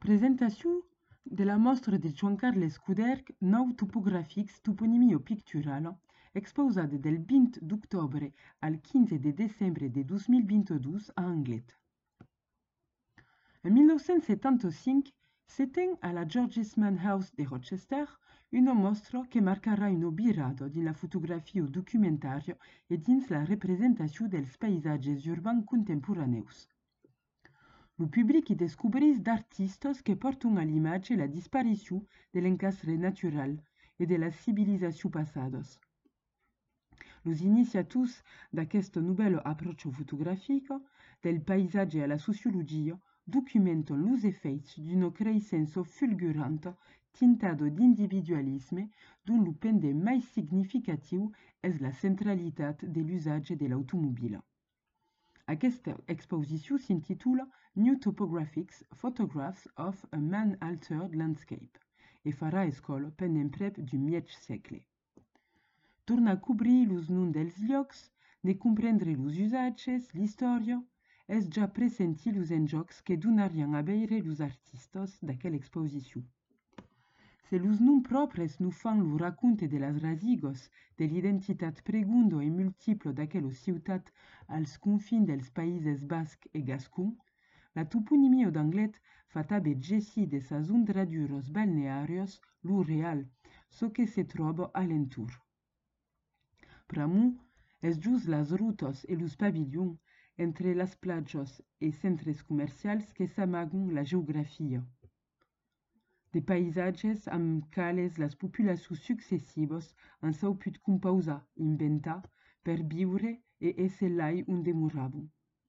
Presentació de la mostra de Joan Carles Cuderch Nou topogràfics toponimio-picturala, exposada del 20 d'octobre al 15 de décembre de 2022 a Anglet. En 1975 s'éteint à la George Eastman House de Rochester una mostra que marcarà un virado din la fotografia documentaria e dins la representació dels paisatges urbans contemporaneus. Le public y descobrís d'artistes que porten a l'imatge la disparició de l'encastre natural e de les civilisacions passades. Los iniciators d'aquesta nouvelle approche fotografica del paisatge a la sociologia documentan los efeits d'una creixença fulguranta tintado d'individualisme dont lo pendent mai significatiu és la centralitat de l'usatge de l'automobile. Aquesta exposició s'intitula New Topographics, Photographs of a Man-Altered Landscape e farà escola pendent prep du mièg segle. Torna a cobrir los noms dels llocs, ne comprendre los usatges, l'història, és ja pressentir los enjocs que donarien a veure los artistes d'aquella exposició. Se los noms propres no fan lo raconte de las rasigos, de l'identitat pregunda e multipla d'aquella ciutat als confins dels Països Bascs e Gascon, la toponimia d'Anglet fa també gessi de sas ondradures balneàries lo real, so que se troba a l'entorn. Pramo és just las rutas e los pavillons entre las platges e centres comercials que s'amagan la geografia. De paisatges amb cales les populacions successives han sabut composar, inventar, per viure e ésser lai on demoraven.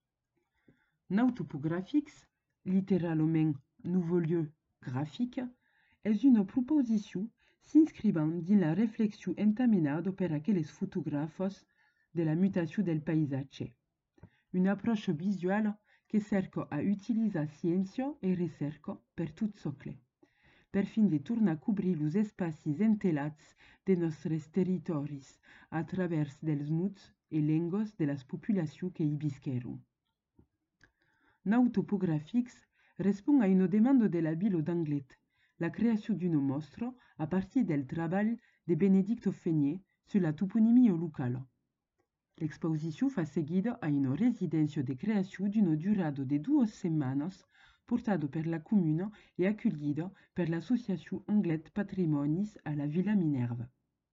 Nou topogràfics, literalment nouveau lieu graphique, és una proposició s'inscrivant dins la reflexió entaminada per aquelles fotografes de la mutació del paisatge. Una approche visual que cerca a utilitzar ciència e recerca per tot socle, per fin de tornar a cobrir los espacis entelats de nostres territoris a travers dels mots e lengues de les populacions que hi visqueron. Nou topogràfics respon a una demanda de la vila d'Anglet, la creació d'una mostra a partir del treball de Benedicto Fenier sur la toponimia locale. L'exposició fa seguida a una residència de creació d'una durada de 2 setmanes portada per la comuna e acollida per l'associació Anglet Patrimonis a la Vila Minerva.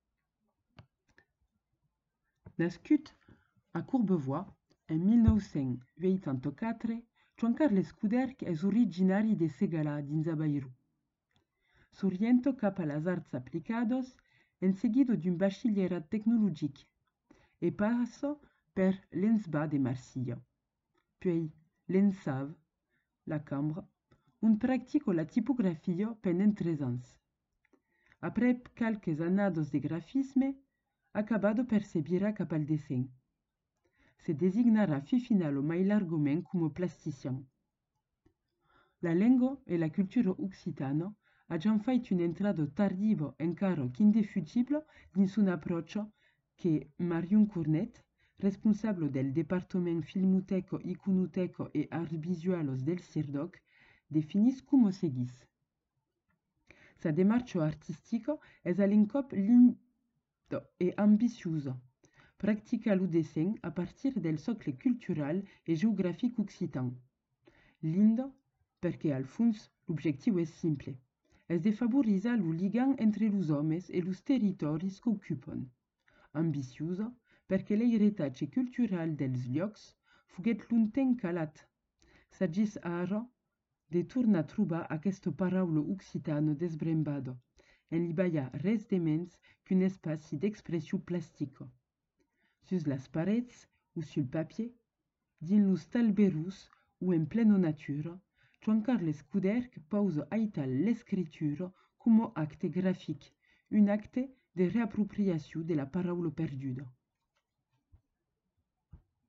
Nascut a Courbevoie en 1984, Joan Carles Cuderch és originari de Segalà dins a Bairro. S'orienta cap a les arts aplicades en seguida d'un batxillerat tecnològic e passa per l'ENSBA de Marsella, puis l'ENSAV, la Cambra, on practica la tipografia pendent 3 anys. Après quelques annades de grafisme, acabado per se virar cap al disseny. Se designarà fi final mai largament com a plastician. La llengua e la cultura occitana han fet una entrada tardiva encara qu'indefugible dins una approche que Marion Cornet, responsable del Departament Filmoteca, Iconoteca e Arts Visuals del CIRDOC, definís com seguís. Sa demarcha artística és a l'encop linda e ambiciosa. Practica lo disseny a partir del socle cultural e geogràfic occitan. Linda perquè, al fons, l'objectiu és simple. És de favorisar lo lligam entre los homes e los territoris que ocupen. Ambiciosa perquè l'heritatge cultural dels llocs foguet longtemps calat. S'agís ara de tornar a trobar aquesta paraula occitana desbrembada, en li ballar res de menys qu'un espaci d'expressió plàstica. Sus les parets o sul papier, dins los talberus o en plena natura, Joan Carles Cuderch posa aital l'escritura com a acte gràfic, un acte de reapropriació de la paraula perduda.